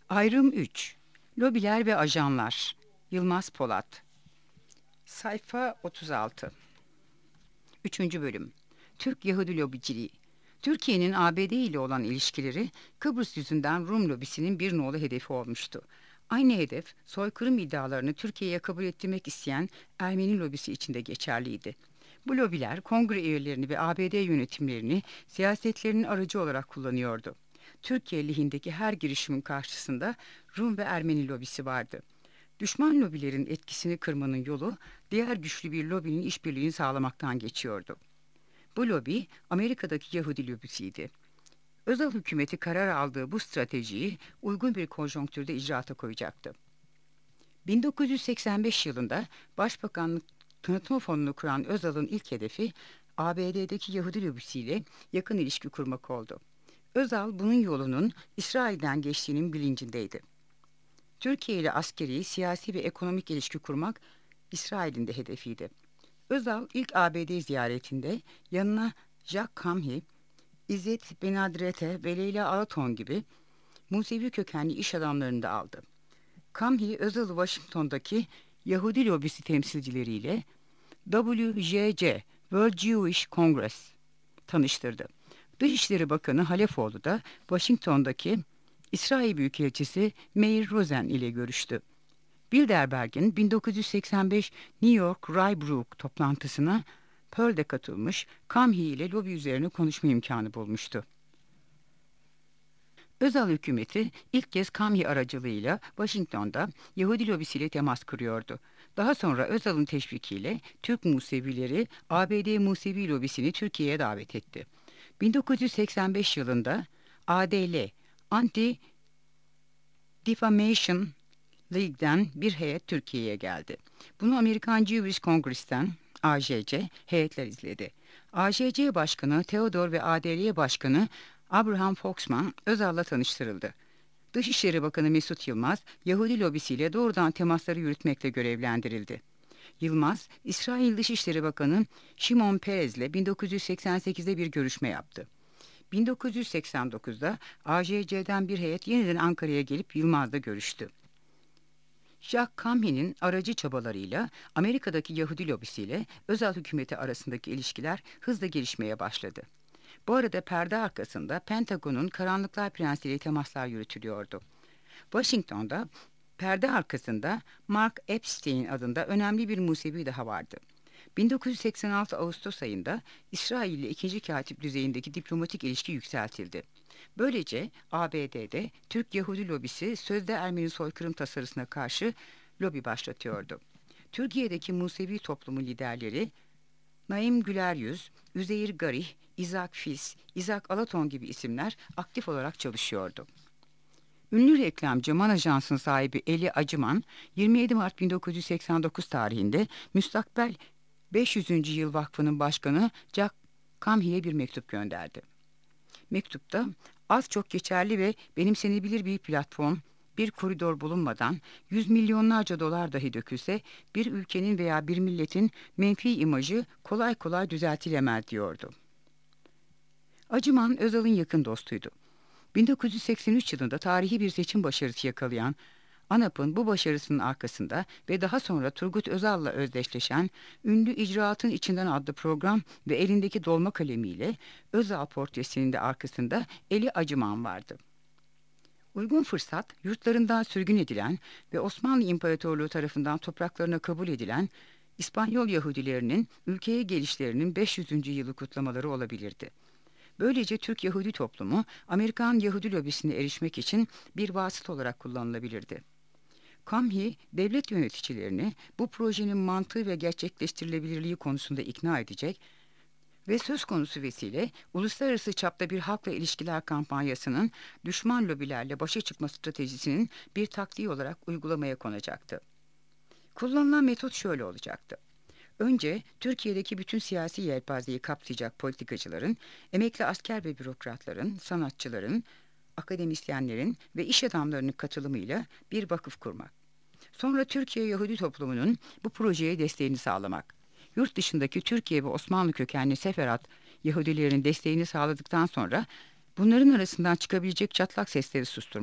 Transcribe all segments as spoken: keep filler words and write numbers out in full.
Ayrım üç. Lobiler ve ajanlar. Yılmaz Polat. Sayfa otuz altı. Üçüncü bölüm. Türk Yahudi lobiciliği. Türkiye'nin A B D ile olan ilişkileri Kıbrıs yüzünden Rum lobisinin bir nolu hedefi olmuştu. Aynı hedef soykırım iddialarını Türkiye'ye kabul ettirmek isteyen Ermeni lobisi için de geçerliydi. Bu lobiler kongre üyelerini ve A B D yönetimlerini siyasetlerinin aracı olarak kullanıyordu. Türkiye lehindeki her girişimin karşısında Rum ve Ermeni lobisi vardı. Düşman lobilerin etkisini kırmanın yolu diğer güçlü bir lobinin işbirliğini sağlamaktan geçiyordu. Bu lobi Amerika'daki Yahudi lobisiydi. Özal hükümeti karar aldığı bu stratejiyi uygun bir konjonktürde icraata koyacaktı. bin dokuz yüz seksen beş yılında Başbakanlık Tanıtma Fonu'nu kuran Özal'ın ilk hedefi A B D'deki Yahudi lobisiyle yakın ilişki kurmak oldu. Özal bunun yolunun İsrail'den geçtiğinin bilincindeydi. Türkiye ile askeri, siyasi ve ekonomik ilişki kurmak İsrail'in de hedefiydi. Özal ilk A B D ziyaretinde yanına Jacques Camhi, İzzet Benadrete ve Leyla Alaton gibi Musevi kökenli iş adamlarını da aldı. Camhi, Özal'ı Washington'daki Yahudi lobisi temsilcileriyle W J C World Jewish Congress tanıştırdı. Dışişleri Bakanı Halefoğlu da Washington'daki İsrail Büyükelçisi Meir Rosen ile görüştü. Bilderberg'in bin dokuz yüz seksen beş New York Rye Brook toplantısına Pearl'de katılmış, Camhi ile lobi üzerine konuşma imkanı bulmuştu. Özal hükümeti ilk kez Camhi aracılığıyla Washington'da Yahudi lobisiyle temas kuruyordu. Daha sonra Özal'ın teşvikiyle Türk Musevileri A B D Musevi lobisini Türkiye'ye davet etti. bin dokuz yüz seksen beş yılında A D L, Anti-Defamation League'den bir heyet Türkiye'ye geldi. Bunu Amerikan Jewish Congress'ten A J C heyetler izledi. A J C Başkanı Theodor ve A D L Başkanı Abraham Foxman Özal'la tanıştırıldı. Dışişleri Bakanı Mesut Yılmaz, Yahudi lobisiyle doğrudan temasları yürütmekle görevlendirildi. Yılmaz, İsrail Dışişleri Bakanı Şimon Perez'le bin dokuz yüz seksen sekizde bir görüşme yaptı. bin dokuz yüz seksen dokuzda A J C'den bir heyet yeniden Ankara'ya gelip Yılmaz'la görüştü. Jacques Camhi'nin aracı çabalarıyla Amerika'daki Yahudi lobisiyle Özal hükümeti arasındaki ilişkiler hızla gelişmeye başladı. Bu arada perde arkasında Pentagon'un Karanlıklar Prensi ile temaslar yürütülüyordu. Washington'da perde arkasında Mark Epstein adında önemli bir Musevi daha vardı. bin dokuz yüz seksen altı Ağustos ayında İsrail ile ikinci katip düzeyindeki diplomatik ilişki yükseltildi. Böylece A B D'de Türk Yahudi lobisi sözde Ermeni soykırım tasarısına karşı lobi başlatıyordu. Türkiye'deki Musevi toplumu liderleri Naim Güleryüz, Üzeyir Garih, İzak Fils, İzak Alaton gibi isimler aktif olarak çalışıyordu. Ünlü reklamcı Man Ajans'ın sahibi Eli Acıman, yirmi yedi Mart bin dokuz yüz seksen dokuz tarihinde Müstakbel beş yüzüncü. Yıl Vakfı'nın başkanı Jack Camhi'ye bir mektup gönderdi. Mektupta az çok geçerli ve benimsenebilir bir platform, bir koridor bulunmadan yüz milyonlarca dolar dahi dökülse bir ülkenin veya bir milletin menfi imajı kolay kolay düzeltilemez diyordu. Acıman Özal'ın yakın dostuydu. bin dokuz yüz seksen üç yılında tarihi bir seçim başarısı yakalayan ANAP'ın bu başarısının arkasında ve daha sonra Turgut Özal'la özdeşleşen ünlü İcraatın İçinden adlı program ve elindeki dolma kalemiyle Özal portresinin de arkasında Eli Acıman vardı. Uygun fırsat, yurtlarından sürgün edilen ve Osmanlı İmparatorluğu tarafından topraklarına kabul edilen İspanyol Yahudilerinin ülkeye gelişlerinin beş yüzüncü. Yılı kutlamaları olabilirdi. Böylece Türk Yahudi toplumu Amerikan Yahudi lobisine erişmek için bir vasıta olarak kullanılabilirdi. Camhi, devlet yöneticilerini bu projenin mantığı ve gerçekleştirilebilirliği konusunda ikna edecek ve söz konusu vesile uluslararası çapta bir halkla ilişkiler kampanyasının düşman lobilerle başa çıkma stratejisinin bir taktiği olarak uygulamaya konacaktı. Kullanılan metot şöyle olacaktı. Önce Türkiye'deki bütün siyasi yelpazeyi kapsayacak politikacıların, emekli asker ve bürokratların, sanatçıların, akademisyenlerin ve iş adamlarının katılımıyla bir vakıf kurmak. Sonra Türkiye Yahudi toplumunun bu projeye desteğini sağlamak. Yurt dışındaki Türkiye ve Osmanlı kökenli Seferat Yahudilerin desteğini sağladıktan sonra bunların arasından çıkabilecek çatlak sesleri susturmak.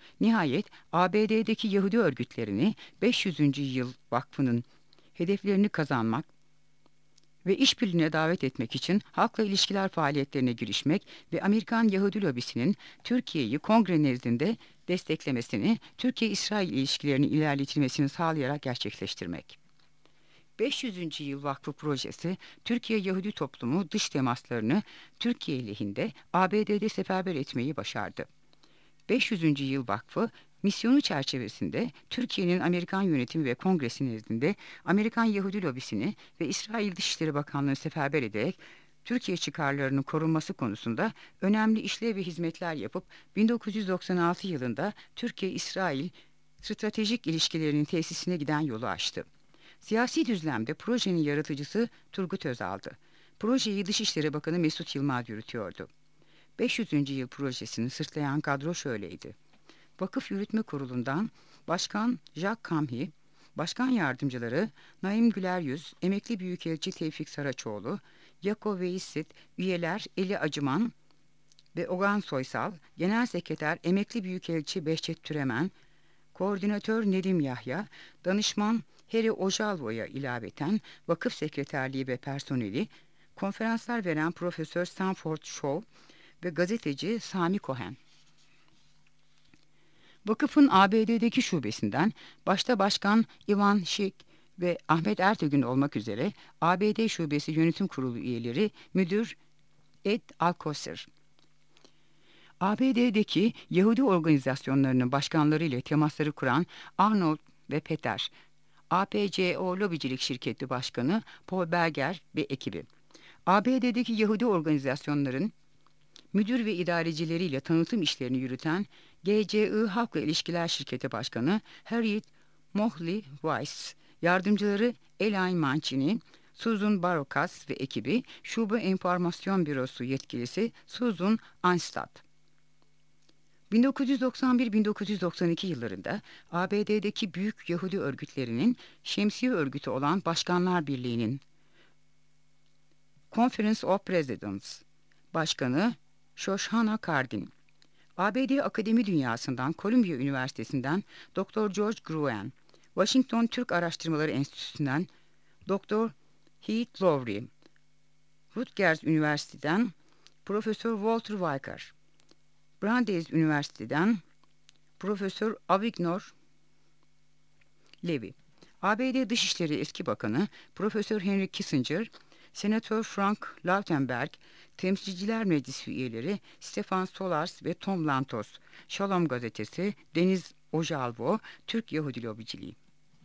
Nihayet A B D'deki Yahudi örgütlerini beş yüzüncü. Yıl Vakfı'nın hedeflerini kazanmak ve işbirliğine davet etmek için halkla ilişkiler faaliyetlerine girişmek ve Amerikan Yahudi lobisinin Türkiye'yi kongre nezdinde desteklemesini, Türkiye-İsrail ilişkilerinin ilerletilmesini sağlayarak gerçekleştirmek. beş yüzüncü. Yıl Vakfı projesi, Türkiye Yahudi toplumu dış temaslarını Türkiye lehinde A B D'de seferber etmeyi başardı. beş yüzüncü. Yıl Vakfı, misyonu çerçevesinde Türkiye'nin Amerikan yönetimi ve kongresi nezdinde Amerikan Yahudi lobisini ve İsrail Dışişleri Bakanlığı'nı seferber ederek Türkiye çıkarlarının korunması konusunda önemli işlev ve hizmetler yapıp bin dokuz yüz doksan altı yılında Türkiye-İsrail stratejik ilişkilerinin tesisine giden yolu açtı. Siyasi düzlemde projenin yaratıcısı Turgut Özal'dı. Projeyi Dışişleri Bakanı Mesut Yılmaz yürütüyordu. beş yüzüncü. Yıl projesini sırtlayan kadro şöyleydi: Vakıf Yürütme Kurulu'ndan Başkan Jacques Camhi, Başkan Yardımcıları Naim Güleryüz, Emekli Büyükelçi Tevfik Saraçoğlu, Yako Veysit, üyeler Eli Acıman ve Ogan Soysal, Genel Sekreter Emekli Büyükelçi Behçet Türemen, Koordinatör Nedim Yahya, Danışman Heri Ojalvo'ya ilaveten Vakıf Sekreterliği ve personeli, konferanslar veren Profesör Stanford Shaw ve gazeteci Sami Cohen. Vakıfın A B D'deki şubesinden başta Başkan Ivan Schick ve Ahmet Ertegün olmak üzere A B D Şubesi Yönetim Kurulu üyeleri Müdür Ed Alcocer, A B D'deki Yahudi organizasyonlarının başkanları ile temasları kuran Arnold ve Peter, A P C O Lobicilik Şirketi Başkanı Paul Berger ve ekibi, A B D'deki Yahudi organizasyonların müdür ve idarecileriyle tanıtım işlerini yürüten G C I Halkla İlişkiler Şirketi Başkanı Harriet Mohley Weiss, yardımcıları Elaine Mancini, Susan Barokas ve ekibi, Şube Enformasyon Bürosu yetkilisi Susan Anstad. bin dokuz yüz doksan bir - bin dokuz yüz doksan iki yıllarında A B D'deki büyük Yahudi örgütlerinin şemsiye örgütü olan Başkanlar Birliği'nin Conference of Presidents Başkanı Shoshana Kardin, A B D Akademi Dünyası'ndan Columbia Üniversitesi'nden Doktor George Gruen, Washington Türk Araştırmaları Enstitüsü'nden Doktor Heath Lowry, Rutgers Üniversitesi'den Profesör Walter Weicker, Brandeis Üniversitesi'den Profesör Avigdor Levi, A B D Dışişleri Eski Bakanı Profesör Henry Kissinger, Senatör Frank Lautenberg, Temsilciler Meclisi üyeleri Stefan Solars ve Tom Lantos, Shalom Gazetesi, Deniz Ojalvo, Türk Yahudi Lobiciliği.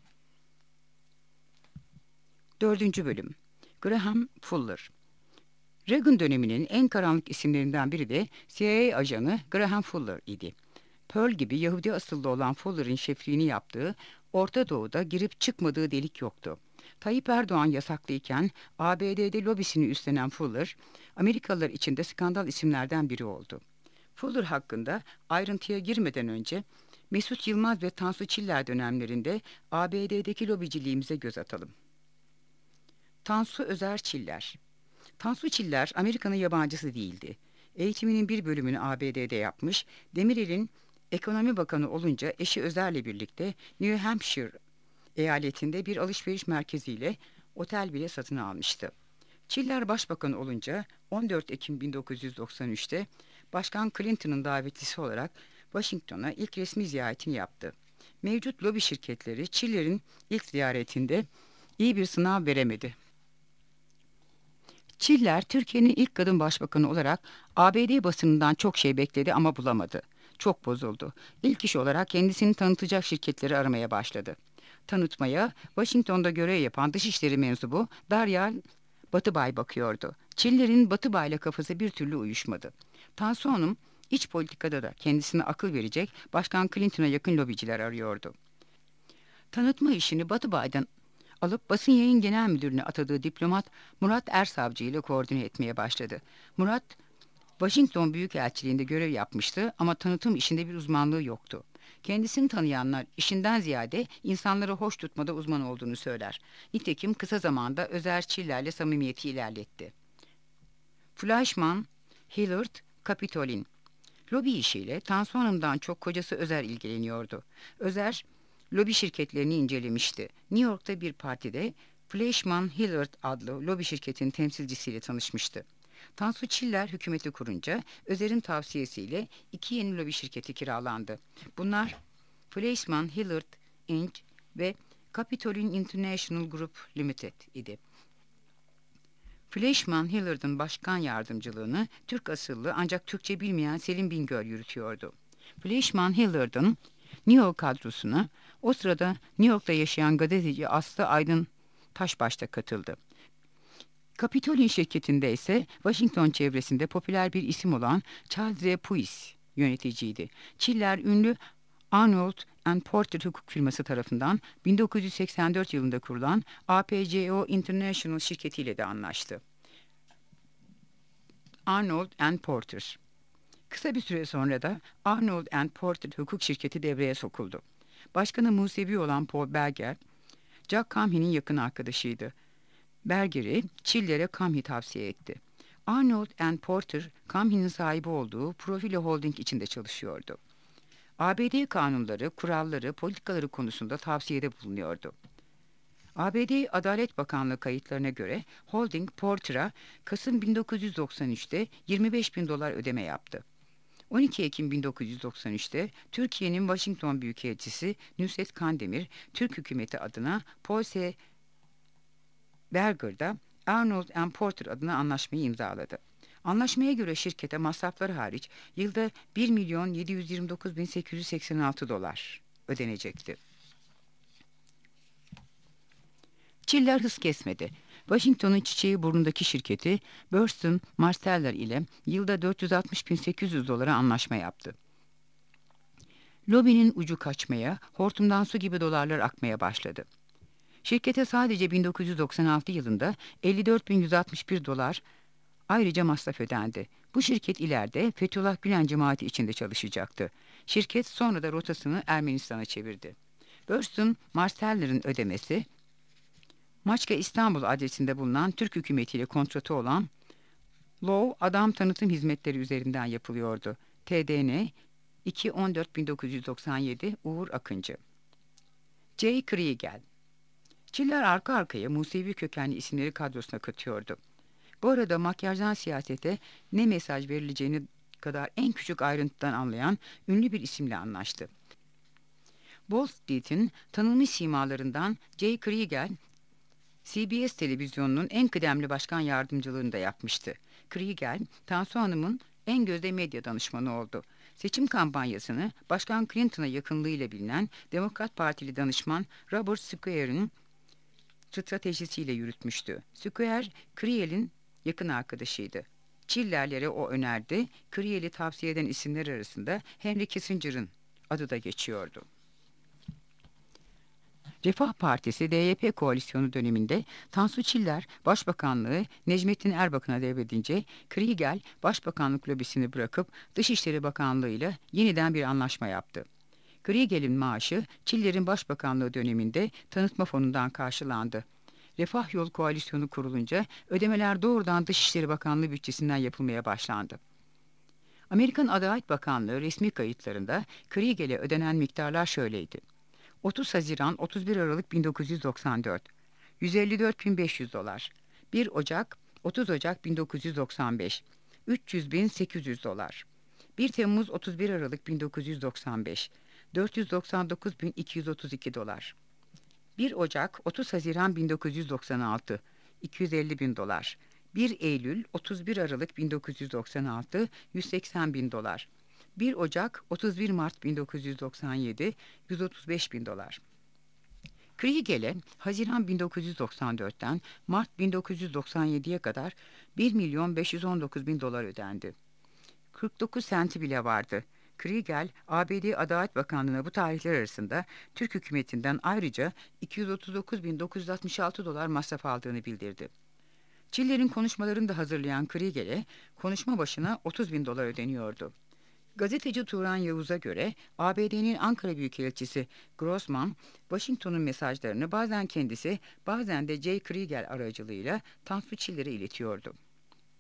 Dördüncü Bölüm. Graham Fuller. Reagan döneminin en karanlık isimlerinden biri de C I A ajanı Graham Fuller idi. Pearl gibi Yahudi asıllı olan Fuller'ın şefliğini yaptığı, Orta Doğu'da girip çıkmadığı delik yoktu. Tayyip Erdoğan yasaklıyken A B D'de lobisini üstlenen Fuller, Amerikalılar içinde skandal isimlerden biri oldu. Fuller hakkında ayrıntıya girmeden önce Mesut Yılmaz ve Tansu Çiller dönemlerinde A B D'deki lobiciliğimize göz atalım. Tansu Özer Çiller. Tansu Çiller Amerika'nın yabancısı değildi. Eğitiminin bir bölümünü A B D'de yapmış, Demirel'in ekonomi bakanı olunca eşi Özer'le birlikte New Hampshire eyaletinde bir alışveriş merkeziyle otel bile satın almıştı. Çiller başbakan olunca on dört Ekim bin dokuz yüz doksan üçte Başkan Clinton'ın davetlisi olarak Washington'a ilk resmi ziyaretini yaptı. Mevcut lobi şirketleri Çiller'in ilk ziyaretinde iyi bir sınav veremedi. Çiller, Türkiye'nin ilk kadın başbakanı olarak A B D basınından çok şey bekledi ama bulamadı. Çok bozuldu. İlk iş olarak kendisini tanıtacak şirketleri aramaya başladı. Tanıtmaya Washington'da görev yapan Dışişleri mensubu Daryl Batıbay bakıyordu. Çiller'in Batıbay'la kafası bir türlü uyuşmadı. Tansu Hanım iç politikada da kendisine akıl verecek Başkan Clinton'a yakın lobiciler arıyordu. Tanıtma işini Batıbay'dan alıp basın yayın genel müdürlüğüne atadığı diplomat Murat Ersavcı ile koordine etmeye başladı. Murat, Washington Büyükelçiliğinde görev yapmıştı ama tanıtım işinde bir uzmanlığı yoktu. Kendisini tanıyanlar işinden ziyade insanları hoş tutmada uzman olduğunu söyler. Nitekim kısa zamanda Özer Çiller'le samimiyeti ilerletti. Fleischmann, Hillard, Kapitolin. Lobi işiyle Tansu Hanım'dan çok kocası Özer ilgileniyordu. Özer, lobi şirketlerini incelemişti. New York'ta bir partide Fleishman Hillard adlı lobi şirketin temsilcisiyle tanışmıştı. Tansu Çiller hükümeti kurunca Özer'in tavsiyesiyle iki yeni lobi şirketi kiralandı. Bunlar Fleishman Hillard incorporated ve Capitoline International Group Limited idi. Fleishman Hillard'ın başkan yardımcılığını Türk asıllı ancak Türkçe bilmeyen Selim Bingöl yürütüyordu. Fleishman Hillard'ın New York kadrosuna o sırada New York'ta yaşayan gazeteci Aslı Aydın Taşbaş da katıldı. Capitoline şirketinde ise Washington çevresinde popüler bir isim olan Charles Z. Puis yöneticiydi. Çiller ünlü Arnold and Porter hukuk firması tarafından bin dokuz yüz seksen dört yılında kurulan A P C O International şirketiyle de anlaştı. Arnold and Porter. Kısa bir süre sonra da Arnold and Porter hukuk şirketi devreye sokuldu. Başkanı Musevi olan Paul Berger, Jack Kamhi'nin yakın arkadaşıydı. Berger'i Çiller'e Kamhi tavsiye etti. Arnold and Porter, Kamhi'nin sahibi olduğu Profilo Holding içinde çalışıyordu. A B D kanunları, kuralları, politikaları konusunda tavsiyede bulunuyordu. A B D Adalet Bakanlığı kayıtlarına göre Holding Porter'a Kasım bin dokuz yüz doksan üçte yirmi beş bin dolar ödeme yaptı. on iki Ekim bin dokuz yüz doksan üçte Türkiye'nin Washington Büyükelçisi Nusret Kandemir, Türk hükümeti adına Paul S. Berger'da Arnold and Porter adına anlaşmayı imzaladı. Anlaşmaya göre şirkete masrafları hariç yılda bir milyon yedi yüz yirmi dokuz bin sekiz yüz seksen altı dolar ödenecekti. Çiller hız kesmedi. Washington'un çiçeği burnundaki şirketi Burstyn Marsteller ile yılda dört yüz altmış bin sekiz yüz dolara anlaşma yaptı. Lobinin ucu kaçmaya, hortumdan su gibi dolarlar akmaya başladı. Şirkete sadece bin dokuz yüz doksan altı yılında elli dört bin yüz altmış bir dolar ayrıca masraf ödendi. Bu şirket ileride Fethullah Gülen cemaati içinde çalışacaktı. Şirket sonra da rotasını Ermenistan'a çevirdi. Burstyn Marsteller'ın ödemesi, Maçka İstanbul adresinde bulunan Türk hükümetiyle kontratı olan Law Adam Tanıtım Hizmetleri üzerinden yapılıyordu. T D N iki on dört bin dokuz yüz doksan yedi Uğur Akıncı. J. Kriegel. Çiller arka arkaya Musevi kökenli isimleri kadrosuna katıyordu. Bu arada makyajdan siyasete ne mesaj verileceğini kadar en küçük ayrıntıdan anlayan ünlü bir isimle anlaştı. Wall Street'in tanınmış simalarından J. Kriegel, C B S televizyonunun en kıdemli başkan yardımcılığını da yapmıştı. Kriegel, Tansu Hanım'ın en gözde medya danışmanı oldu. Seçim kampanyasını Başkan Clinton'a yakınlığıyla bilinen Demokrat Partili danışman Robert Square'ın stratejisiyle yürütmüştü. Square, Kriegel'in yakın arkadaşıydı. Çillerlere o önerdi. Kriegel'i tavsiye eden isimler arasında Henry Kissinger'ın adı da geçiyordu. Refah Partisi D Y P koalisyonu döneminde Tansu Çiller Başbakanlığı Necmettin Erbakan'a devredince Kriegel Başbakanlık lobisini bırakıp Dışişleri Bakanlığı ile yeniden bir anlaşma yaptı. Kriegel'in maaşı Çiller'in Başbakanlığı döneminde tanıtma fonundan karşılandı. Refah Yol Koalisyonu kurulunca ödemeler doğrudan Dışişleri Bakanlığı bütçesinden yapılmaya başlandı. Amerikan Adalet Bakanlığı resmi kayıtlarında Kriegel'e ödenen miktarlar şöyleydi. otuz Haziran otuz bir Aralık bin dokuz yüz doksan dört yüz elli dört bin beş yüz dolar, bir Ocak otuz Ocak bin dokuz yüz doksan beş üç yüz bin sekiz yüz dolar, bir Temmuz otuz bir Aralık bin dokuz yüz doksan beş dört yüz doksan dokuz bin iki yüz otuz iki dolar, bir Ocak otuz Haziran bin dokuz yüz doksan altı iki yüz elli bin dolar, bir Eylül otuz bir Aralık bin dokuz yüz doksan altı yüz seksen bin dolar, bir Ocak otuz bir Mart bin dokuz yüz doksan yedi yüz otuz beş bin dolar. Kriegel'e Haziran bin dokuz yüz doksan dört'ten Mart bin dokuz yüz doksan yedi'ye kadar bir milyon beş yüz on dokuz bin dolar ödendi. kırk dokuz senti bile vardı. Kriegel, A B D Adalet Bakanlığı'na bu tarihler arasında Türk hükümetinden ayrıca iki yüz otuz dokuz bin dokuz yüz altmış altı dolar masraf aldığını bildirdi. Çiller'in konuşmalarını da hazırlayan Kriegel'e konuşma başına otuz bin dolar ödeniyordu. Gazeteci Turan Yavuz'a göre A B D'nin Ankara Büyükelçisi Grossman, Washington'un mesajlarını bazen kendisi, bazen de J. Kriegel aracılığıyla Tansu Çiller'e iletiyordu.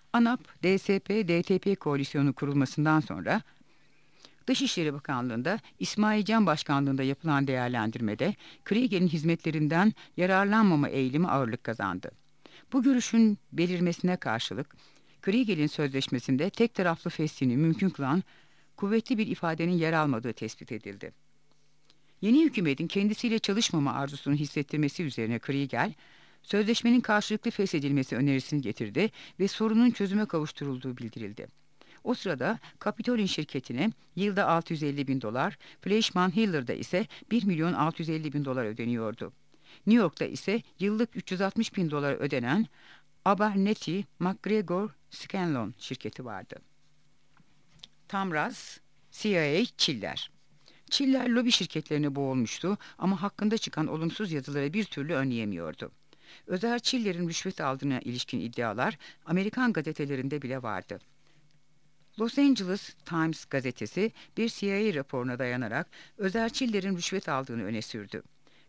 ANAP, D S P D T P koalisyonu kurulmasından sonra Dışişleri Bakanlığı'nda İsmail Can Başkanlığı'nda yapılan değerlendirmede Krieger'in hizmetlerinden yararlanmama eğilimi ağırlık kazandı. Bu görüşün belirmesine karşılık Krieger'in sözleşmesinde tek taraflı feshini mümkün kılan kuvvetli bir ifadenin yer almadığı tespit edildi. Yeni hükümetin kendisiyle çalışmama arzusunu hissettirmesi üzerine Krieger, sözleşmenin karşılıklı feshedilmesi önerisini getirdi ve sorunun çözüme kavuşturulduğu bildirildi. O sırada Capitolin şirketine yılda altı yüz elli bin dolar, Fleishman Hiller'da ise bir milyon altı yüz elli bin dolar ödeniyordu. New York'ta ise yıllık üç yüz altmış bin dolar ödenen Abernethy McGregor Scanlon şirketi vardı. Tamraz, C I A, Çiller. Çiller lobi şirketlerine boğulmuştu ama hakkında çıkan olumsuz yazıları bir türlü önleyemiyordu. Özer Çiller'in rüşvet aldığına ilişkin iddialar Amerikan gazetelerinde bile vardı. Los Angeles Times gazetesi bir C I A raporuna dayanarak Özer Çiller'in rüşvet aldığını öne sürdü.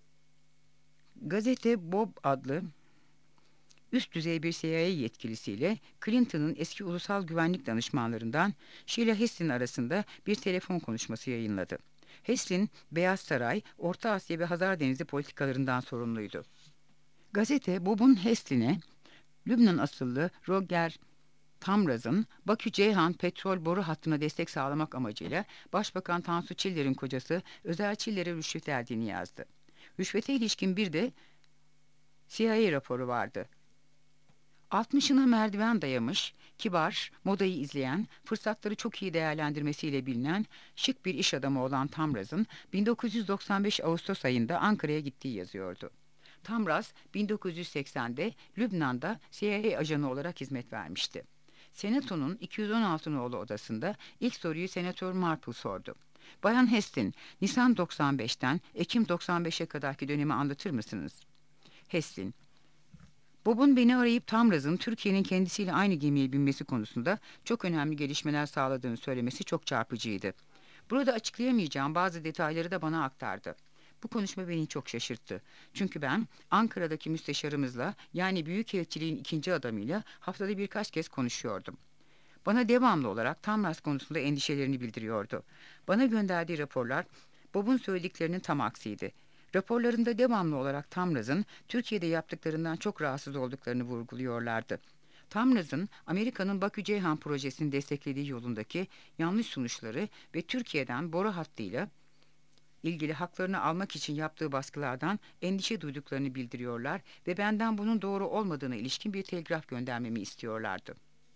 Gazete Bob adlı üst düzey bir C I A yetkilisiyle Clinton'ın eski ulusal güvenlik danışmanlarından Sheila Heslin arasında bir telefon konuşması yayınladı. Heslin, Beyaz Saray, Orta Asya ve Hazar Denizi politikalarından sorumluydu. Gazete, Bob'un Heslin'e, Lübnan asıllı Roger Tamraz'ın Bakü-Ceyhan petrol boru hattına destek sağlamak amacıyla Başbakan Tansu Çiller'in kocası Özer Çiller'e rüşvet verdiğini yazdı. Rüşvete ilişkin bir de C I A raporu vardı. Altmışına merdiven dayamış, kibar, modayı izleyen, fırsatları çok iyi değerlendirmesiyle bilinen şık bir iş adamı olan Tamraz'ın bin dokuz yüz doksan beş Ağustos ayında Ankara'ya gittiği yazıyordu. Tamraz bin dokuz yüz seksende Lübnan'da C I A ajanı olarak hizmet vermişti. Senato'nun iki yüz on altı nolu odasında ilk soruyu Senatör Marple sordu. Bayan Hestin, Nisan doksan beşten Ekim doksan beşe kadarki dönemi anlatır mısınız? Hestin, Bob'un beni arayıp Tamraz'ın Türkiye'nin kendisiyle aynı gemiye binmesi konusunda çok önemli gelişmeler sağladığını söylemesi çok çarpıcıydı. Burada açıklayamayacağım bazı detayları da bana aktardı. Bu konuşma beni çok şaşırttı. Çünkü ben Ankara'daki müsteşarımızla, yani Büyükelçiliğin ikinci adamıyla haftada birkaç kez konuşuyordum. Bana devamlı olarak Tamraz konusunda endişelerini bildiriyordu. Bana gönderdiği raporlar Bob'un söylediklerinin tam aksiydi. Raporlarında devamlı olarak Tamraz'ın Türkiye'de yaptıklarından çok rahatsız olduklarını vurguluyorlardı. Tamraz'ın Amerika'nın Bakü-Ceyhan projesini desteklediği yolundaki yanlış sonuçları ve Türkiye'den boru hattıyla ilgili haklarını almak için yaptığı baskılardan endişe duyduklarını bildiriyorlar ve benden bunun doğru olmadığına ilişkin bir telgraf göndermemi istiyorlardı.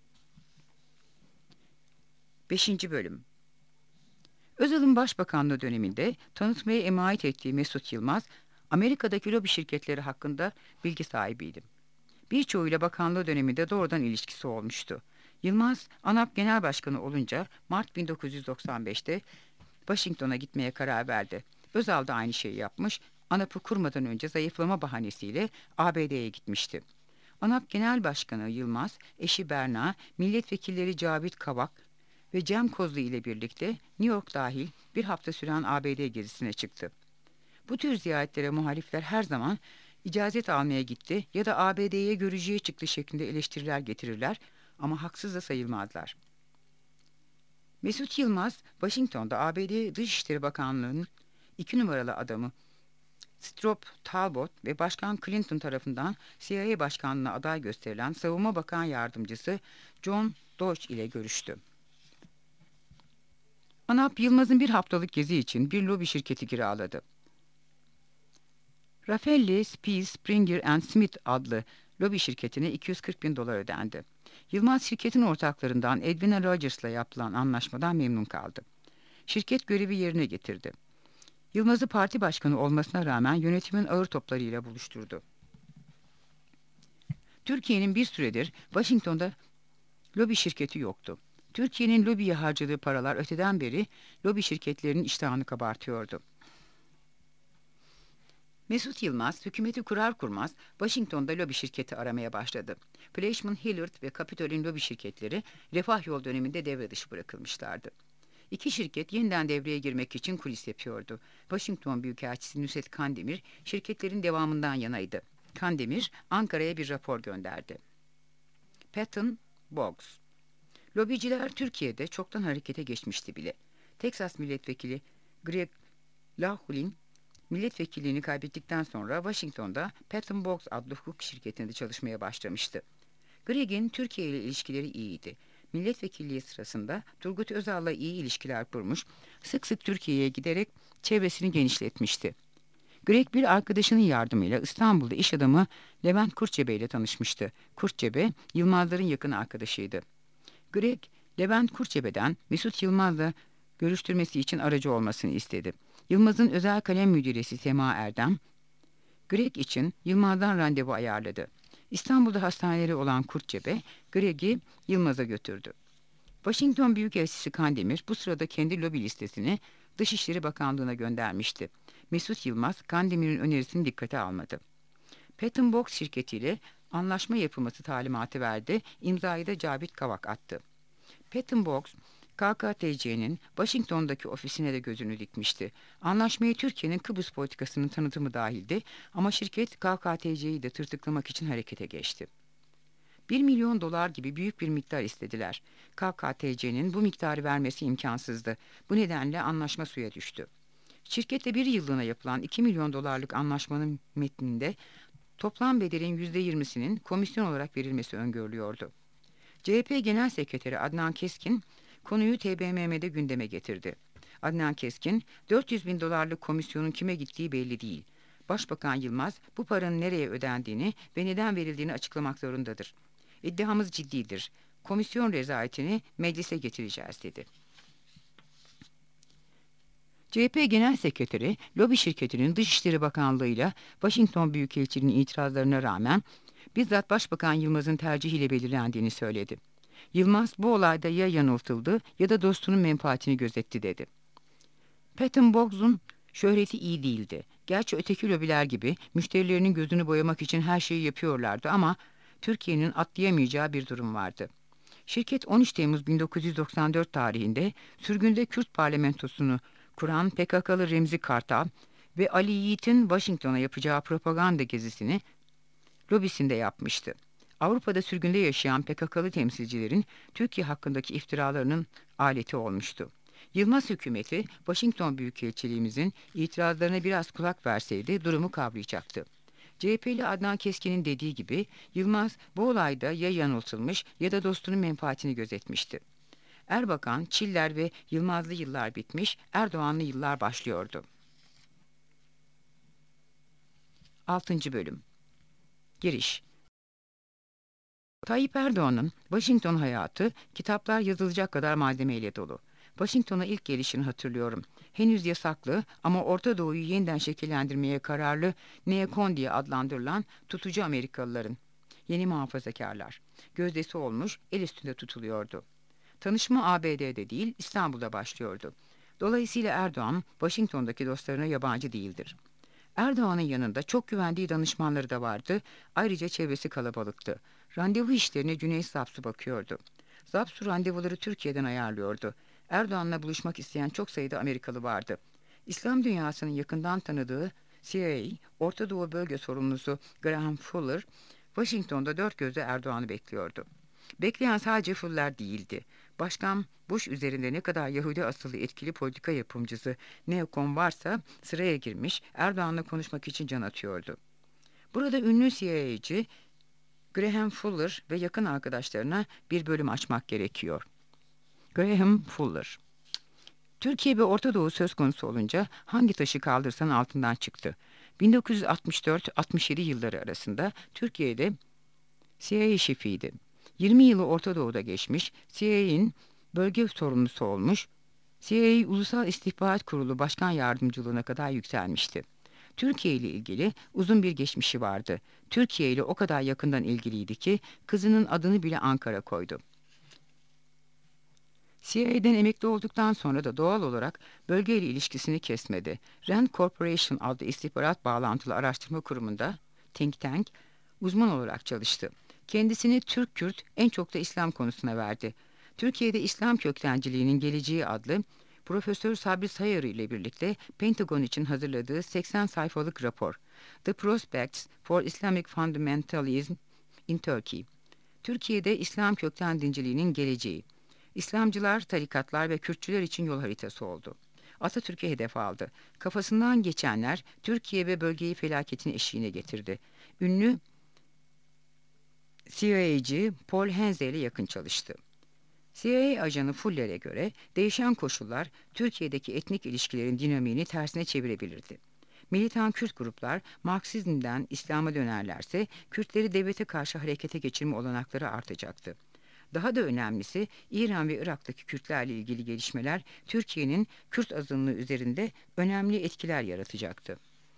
Beşinci bölüm. Özal'ın başbakanlığı döneminde tanıtmaya emanet ettiği Mesut Yılmaz, Amerika'daki lobi şirketleri hakkında bilgi sahibiydi. Birçoğuyla bakanlığı döneminde doğrudan ilişkisi olmuştu. Yılmaz, ANAP Genel Başkanı olunca Mart bin dokuz yüz doksan beşte Washington'a gitmeye karar verdi. Özal da aynı şeyi yapmış, ANAP'ı kurmadan önce zayıflama bahanesiyle A B D'ye gitmişti. ANAP Genel Başkanı Yılmaz, eşi Berna, milletvekilleri Cavit Kavak ve Cem Kozlu ile birlikte New York dahil bir hafta süren A B D gezisine çıktı. Bu tür ziyaretlere muhalifler her zaman icazet almaya gitti ya da A B D'ye görücüye çıktı şeklinde eleştiriler getirirler ama haksız da sayılmazlar. Mesut Yılmaz, Washington'da A B D Dışişleri Bakanlığı'nın iki numaralı adamı Strop Talbot ve Başkan Clinton tarafından C I A Başkanlığı'na aday gösterilen Savunma Bakan Yardımcısı John Dodge ile görüştü. ANAP, Yılmaz'ın bir haftalık gezi için bir lobi şirketi kiraladı. Raffaelli, Spies, Springer and Smith adlı lobi şirketine iki yüz kırk bin dolar ödendi. Yılmaz, şirketin ortaklarından Edwina Rogers'la yapılan anlaşmadan memnun kaldı. Şirket görevi yerine getirdi. Yılmaz'ı parti başkanı olmasına rağmen yönetimin ağır toplarıyla buluşturdu. Türkiye'nin bir süredir Washington'da lobi şirketi yoktu. Türkiye'nin lobiye harcadığı paralar öteden beri lobi şirketlerinin iştahını kabartıyordu. Mesut Yılmaz, hükümeti kurar kurmaz Washington'da lobi şirketi aramaya başladı. Fleishman, Hillard ve Capitolin lobi şirketleri Refah Yol döneminde devre dışı bırakılmışlardı. İki şirket yeniden devreye girmek için kulis yapıyordu. Washington Büyükelçisi Nusret Kandemir, şirketlerin devamından yanaydı. Kandemir, Ankara'ya bir rapor gönderdi. Patton, Boggs. Lobiciler Türkiye'de çoktan harekete geçmişti bile. Texas milletvekili Greg Laughlin, milletvekilliğini kaybettikten sonra Washington'da Patton Boggs adlı hukuk şirketinde çalışmaya başlamıştı. Greg'in Türkiye ile ilişkileri iyiydi. Milletvekilliği sırasında Turgut Özal'la iyi ilişkiler kurmuş, sık sık Türkiye'ye giderek çevresini genişletmişti. Greg bir arkadaşının yardımıyla İstanbul'da iş adamı Levent Kurtçebe ile tanışmıştı. Kurtçebe, Yılmazların yakın arkadaşıydı. Greg, Levent Kurtçebe'den Mesut Yılmaz'la görüştürmesi için aracı olmasını istedi. Yılmaz'ın özel kalem müdiresi Sema Erdem, Greg için Yılmaz'dan randevu ayarladı. İstanbul'da hastaneleri olan Kurtçebe, Greg'i Yılmaz'a götürdü. Washington Büyükelçisi Kandemir bu sırada kendi lobi listesini Dışişleri Bakanlığı'na göndermişti. Mesut Yılmaz, Kandemir'in önerisini dikkate almadı. Patton Boggs şirketiyle anlaşma yapılması talimatı verdi, imzayı da Cavit Kavak attı. Patton Boggs, K K T C'nin Washington'daki ofisine de gözünü dikmişti. Anlaşmayı Türkiye'nin Kıbrıs politikasının tanıtımı dahildi ama şirket K K T C'yi de tırtıklamak için harekete geçti. Bir milyon dolar gibi büyük bir miktar istediler. K K T C'nin bu miktarı vermesi imkansızdı. Bu nedenle anlaşma suya düştü. Şirketle bir yıllığına yapılan iki milyon dolarlık anlaşmanın metninde toplam bedelin yüzde yirmisinin komisyon olarak verilmesi öngörülüyordu. C H P Genel Sekreteri Adnan Keskin konuyu T B M M'de gündeme getirdi. Adnan Keskin, dört yüz bin dolarlık komisyonun kime gittiği belli değil. Başbakan Yılmaz bu paranın nereye ödendiğini ve neden verildiğini açıklamak zorundadır. İddiamız ciddidir. Komisyon rezaletini meclise getireceğiz dedi. C H P Genel Sekreteri, lobi şirketinin Dışişleri Bakanlığı ile Washington Büyükelçiliğinin itirazlarına rağmen bizzat Başbakan Yılmaz'ın tercihiyle belirlendiğini söyledi. Yılmaz bu olayda ya yanıltıldı ya da dostunun menfaatini gözetti dedi. Patton Boggs'un şöhreti iyi değildi. Gerçi öteki lobiler gibi müşterilerinin gözünü boyamak için her şeyi yapıyorlardı ama Türkiye'nin atlayamayacağı bir durum vardı. Şirket on üç Temmuz bin dokuz yüz doksan dört tarihinde sürgünde Kürt parlamentosunu kuran P K K'lı Remzi Kartal ve Ali Yiğit'in Washington'a yapacağı propaganda gezisini lobisinde yapmıştı. Avrupa'da sürgünde yaşayan P K K'lı temsilcilerin Türkiye hakkındaki iftiralarının aleti olmuştu. Yılmaz hükümeti Washington Büyükelçiliğimizin itirazlarına biraz kulak verseydi durumu kavrayacaktı. C H P'li Adnan Keskin'in dediği gibi Yılmaz bu olayda ya yanıltılmış ya da dostunun menfaatini gözetmişti. Erbakan, Çiller ve Yılmazlı yıllar bitmiş, Erdoğanlı yıllar başlıyordu. altıncı Bölüm Giriş. Tayyip Erdoğan'ın Washington hayatı kitaplar yazılacak kadar malzemeyle dolu. Washington'a ilk gelişini hatırlıyorum. Henüz yasaklı ama Orta Doğu'yu yeniden şekillendirmeye kararlı neokon diye adlandırılan tutucu Amerikalıların, yeni muhafazakarlar, gözdesi olmuş el üstünde tutuluyordu. Tanışma A B D'de değil İstanbul'da başlıyordu. Dolayısıyla Erdoğan Washington'daki dostlarına yabancı değildir. Erdoğan'ın yanında çok güvendiği danışmanları da vardı, ayrıca çevresi kalabalıktı. Randevu işlerine Cüneyt Zapsu bakıyordu. Zapsu randevuları Türkiye'den ayarlıyordu. Erdoğan'la buluşmak isteyen çok sayıda Amerikalı vardı. İslam dünyasının yakından tanıdığı C I A, Orta Doğu Bölge Sorumlusu Graham Fuller, Washington'da dört gözle Erdoğan'ı bekliyordu. Bekleyen sadece Fuller değildi. Başkan Bush üzerinde ne kadar Yahudi asıllı etkili politika yapımcısı neokon varsa sıraya girmiş, Erdoğan'la konuşmak için can atıyordu. Burada ünlü C I A'cı Graham Fuller ve yakın arkadaşlarına bir bölüm açmak gerekiyor. Graham Fuller. Türkiye ve Orta Doğu söz konusu olunca hangi taşı kaldırsan altından çıktı. bin dokuz yüz altmış dört altmış yedi yılları arasında Türkiye'de C I A şefiydi. yirmi yılı Orta Doğu'da geçmiş, C I A'nin bölge sorumlusu olmuş, C I A Ulusal İstihbarat Kurulu Başkan Yardımcılığına kadar yükselmişti. Türkiye ile ilgili uzun bir geçmişi vardı. Türkiye ile o kadar yakından ilgiliydi ki kızının adını bile Ankara koydu. C I A'den emekli olduktan sonra da doğal olarak bölgeyle ilişkisini kesmedi. Rand Corporation adlı istihbarat bağlantılı araştırma kurumunda think tank uzman olarak çalıştı. Kendisini Türk-Kürt en çok da İslam konusuna verdi. Türkiye'de İslam köklenciliğinin geleceği adlı Profesör Sabri Sayarı ile birlikte Pentagon için hazırladığı seksen sayfalık rapor The Prospects for Islamic Fundamentalism in Turkey, Türkiye'de İslam kökten dinciliğinin geleceği. İslamcılar, tarikatlar ve Kürtçüler için yol haritası oldu. Atatürk'ü hedef aldı. Kafasından geçenler Türkiye ve bölgeyi felaketin eşiğine getirdi. Ünlü C I A'cı Paul Henze ile yakın çalıştı. C I A ajanı Fuller'e göre değişen koşullar Türkiye'deki etnik ilişkilerin dinamiğini tersine çevirebilirdi. Militan Kürt gruplar Marksizmden İslam'a dönerlerse Kürtleri devlete karşı harekete geçirme olanakları artacaktı. Daha da önemlisi İran ve Irak'taki Kürtlerle ilgili gelişmeler Türkiye'nin Kürt azınlığı üzerinde önemli etkiler yaratacaktı.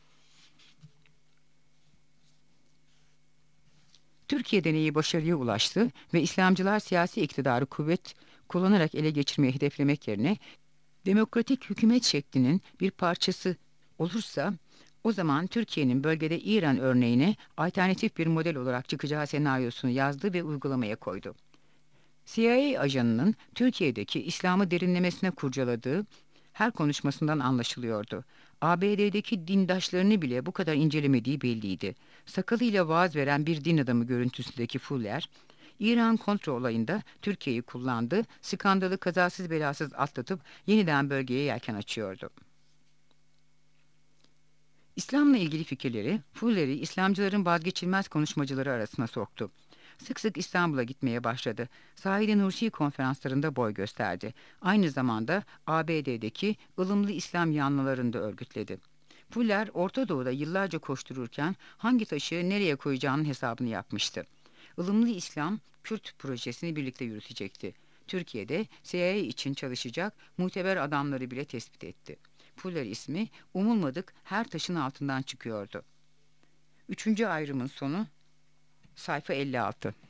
Türkiye deneyi başarıya ulaştı ve İslamcılar siyasi iktidarı kuvvet kullanarak ele geçirmeyi hedeflemek yerine demokratik hükümet şeklinin bir parçası olursa o zaman Türkiye'nin bölgede İran örneğine alternatif bir model olarak çıkacağı senaryosunu yazdı ve uygulamaya koydu. C I A ajanının Türkiye'deki İslam'ı derinlemesine kurcaladığı her konuşmasından anlaşılıyordu. A B D'deki dindaşlarını bile bu kadar incelemediği belliydi. Sakalıyla vaaz veren bir din adamı görüntüsündeki Fuller, İran kontra olayında Türkiye'yi kullandı, skandalı kazasız belasız atlatıp yeniden bölgeye yelken açıyordu. İslam'la ilgili fikirleri Fuller'i İslamcıların vazgeçilmez konuşmacıları arasına soktu. Sık sık İstanbul'a gitmeye başladı. Said Nursi konferanslarında boy gösterdi. Aynı zamanda A B D'deki ılımlı İslam yanlılarını da örgütledi. Fuller Orta Doğu'da yıllarca koştururken hangi taşı nereye koyacağının hesabını yapmıştı. Ilımlı İslam Kürt projesini birlikte yürütecekti. Türkiye'de C I A için çalışacak muteber adamları bile tespit etti. Fuller ismi umulmadık her taşın altından çıkıyordu. Üçüncü ayrımın sonu sayfa elli altı.